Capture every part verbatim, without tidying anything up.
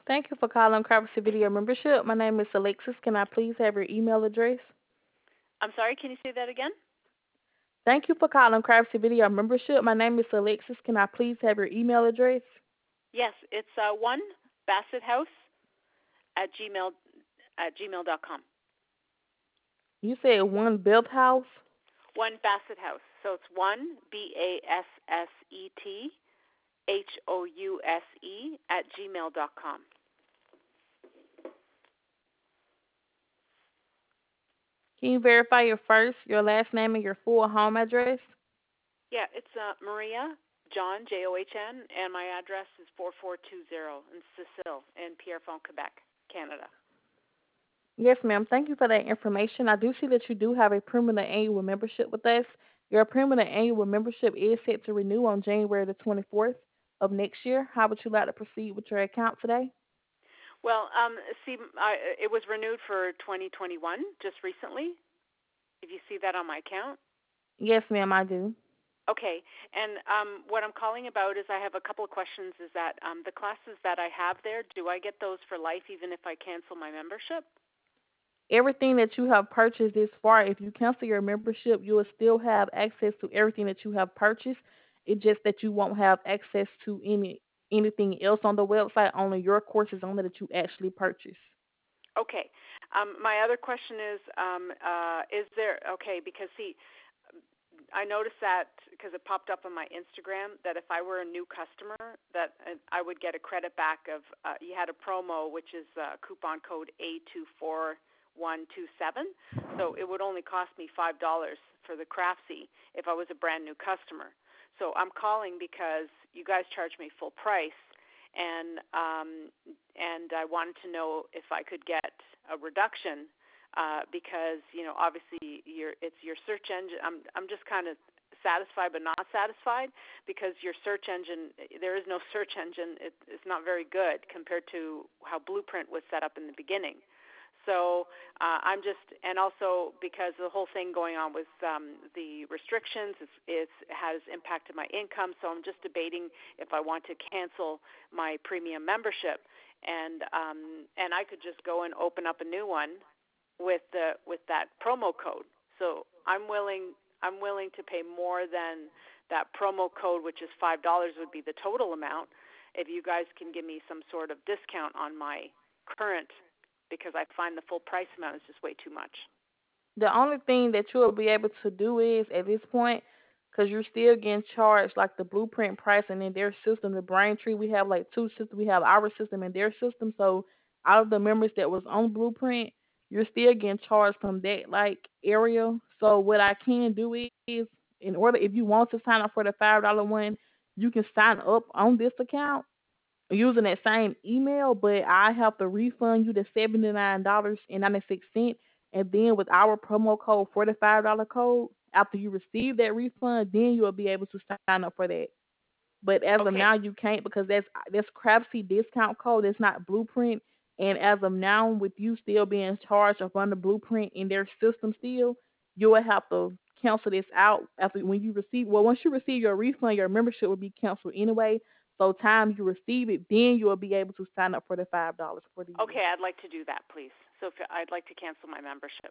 Thank you for calling Privacy Video Membership. My name is Alexis. Can I please have your email address? I'm sorry, can you say that again? Thank you for calling Privacy Video Membership. My name is Alexis. Can I please have your email address? Yes, it's uh, one Bassett House at gmail at gmail dot com. You said one Belt House. One Bassett House. So it's one B A S S E T H O U S E at gmail dot com. Can you verify your first, your last name, and your full home address? Yeah, it's uh, Maria John J O H N, and my address is four four two zero in Cecil in Pierrefonds, Quebec, Canada. Yes, ma'am. Thank you for that information. I do see that you do have a permanent annual membership with us. Your permanent annual membership is set to renew on January the twenty-fourth of next year. How would you like to proceed with your account today? Well, um, see, I, it was renewed for twenty twenty-one just recently. If you see that on my account. Yes, ma'am, I do. Okay, and um, what I'm calling about is I have a couple of questions. Is that um, the classes that I have there, do I get those for life even if I cancel my membership? Everything that you have purchased this far, if you cancel your membership, you will still have access to everything that you have purchased. It's just that you won't have access to any anything else on the website, only your courses only that you actually purchase. Okay. Um, my other question is, um, uh, is there, okay, because see, I noticed that because it popped up on my Instagram that if I were a new customer, that uh, I would get a credit back of, uh, you had a promo which is uh, coupon code A two four one two seven. So it would only cost me five dollars for the Craftsy if I was a brand new customer. So I'm calling because you guys charge me full price, and um, and I wanted to know if I could get a reduction uh, because you know obviously your it's your search engine. I'm I'm just kind of satisfied but not satisfied because your search engine, there is no search engine. It, it's not very good compared to how Blueprint was set up in the beginning. So uh, I'm just, and also because the whole thing going on with um, the restrictions is, is has impacted my income. So I'm just debating if I want to cancel my premium membership, and um, and I could just go and open up a new one with the with that promo code. So I'm willing I'm willing to pay more than that promo code, which is five dollars would be the total amount. If you guys can give me some sort of discount on my current, because I find the full price amount is just way too much. The only thing that you'll be able to do is at this point, because you're still getting charged like the Blueprint price and in their system, the Braintree, we have like two systems. We have our system and their system. So out of the members that was on Blueprint, you're still getting charged from that like area. So what I can do is, in order, if you want to sign up for the five dollar one, you can sign up on this account using that same email, but I have to refund you the seventy nine dollars and ninety six cents, and then with our promo code forty five dollar code, after you receive that refund, then you'll be able to sign up for that. But as of Okay. now, you can't because that's that's Crapsy discount code. It's not Blueprint. And as of now, with you still being charged up under Blueprint in their system still, you will have to cancel this out after when you receive. Well, once you receive your refund, your membership will be canceled anyway. So time you receive it, then you will be able to sign up for the five dollars for the year. Okay, I'd like to do that, please. So if, I'd like to cancel my membership.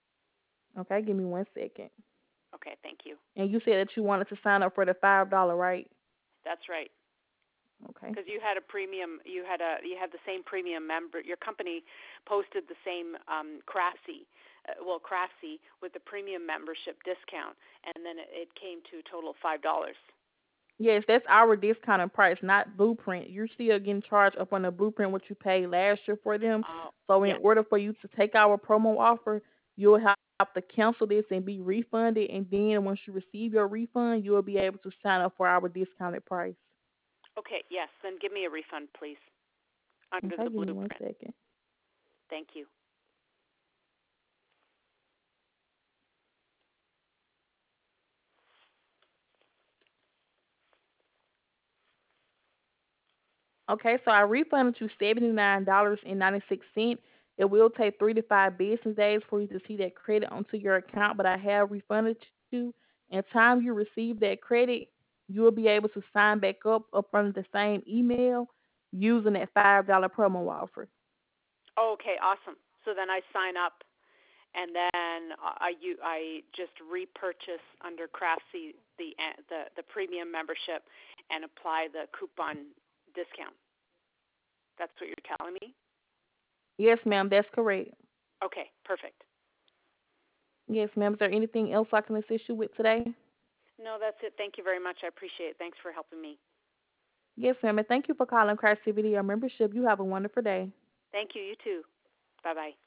Okay, give me one second. Okay, thank you. And you said that you wanted to sign up for the five dollar, right? That's right. Okay. Because you had a premium, you had a you had the same premium member. Your company posted the same um, Craftsy, uh, well Craftsy with the premium membership discount, and then it, it came to a total of five dollars. Yes, that's our discounted price, not Blueprint. You're still getting charged up on the Blueprint what you paid last year for them. Oh, So in yeah. order for you to take our promo offer, you'll have to cancel this and be refunded. And then once you receive your refund, you'll be able to sign up for our discounted price. Okay, yes. Then give me a refund, please, under Okay, the give me one Blueprint. second. Thank you. Okay, so I refunded you seventy nine dollars and ninety six cents. It will take three to five business days for you to see that credit onto your account, but I have refunded you. And time you receive that credit, you will be able to sign back up up under the same email. using that five dollar promo offer. Okay, awesome. So then I sign up, and then I you I just repurchase under Craftsy the the the premium membership and apply the coupon discount. That's what you're telling me? Yes, ma'am, that's correct. Okay, perfect. Yes, ma'am. Is there anything else I can assist you with today? No, that's it. Thank you very much. I appreciate it. Thanks for helping me. Yes, ma'am. And thank you for calling Christ Video Membership. You have a wonderful day. Thank you. You too. Bye bye.